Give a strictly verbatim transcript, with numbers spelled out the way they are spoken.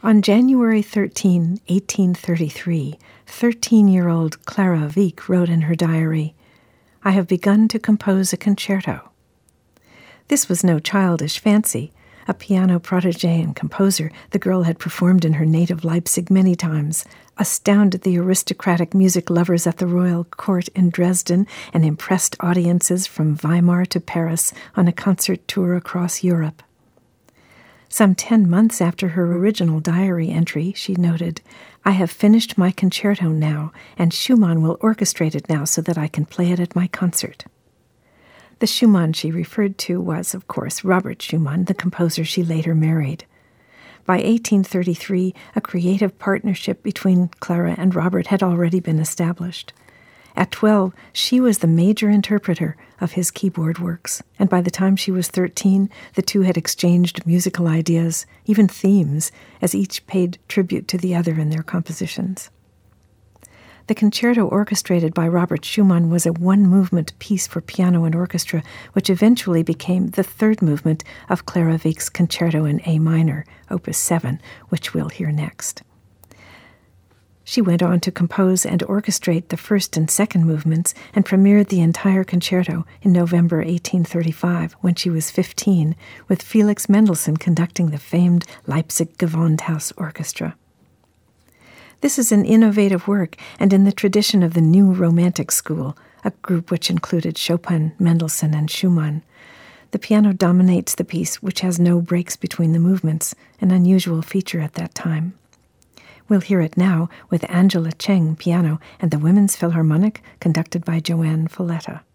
On January thirteenth, eighteen thirty-three, thirteen-year-old Clara Wieck wrote in her diary, "I have begun to compose a concerto." This was no childish fancy. A piano protégé and composer, the girl had performed in her native Leipzig many times, astounded the aristocratic music lovers at the royal court in Dresden, and impressed audiences from Weimar to Paris on a concert tour across Europe. Some ten months after her original diary entry, she noted, "I have finished my concerto now, and Schumann will orchestrate it now so that I can play it at my concert." The Schumann she referred to was, of course, Robert Schumann, the composer she later married. By eighteen thirty-three, a creative partnership between Clara and Robert had already been established. At twelve, she was the major interpreter of his keyboard works, and by the time she was thirteen, the two had exchanged musical ideas, even themes, as each paid tribute to the other in their compositions. The concerto orchestrated by Robert Schumann was a one-movement piece for piano and orchestra, which eventually became the third movement of Clara Wieck's Concerto in A minor, Opus seven, which we'll hear next. She went on to compose and orchestrate the first and second movements and premiered the entire concerto in November eighteen thirty-five, when she was fifteen, with Felix Mendelssohn conducting the famed Leipzig Gewandhaus Orchestra. This is an innovative work and in the tradition of the New Romantic School, a group which included Chopin, Mendelssohn, and Schumann. The piano dominates the piece, which has no breaks between the movements, an unusual feature at that time. We'll hear it now with Angela Cheng piano and the Women's Philharmonic, conducted by Joanne Folletta.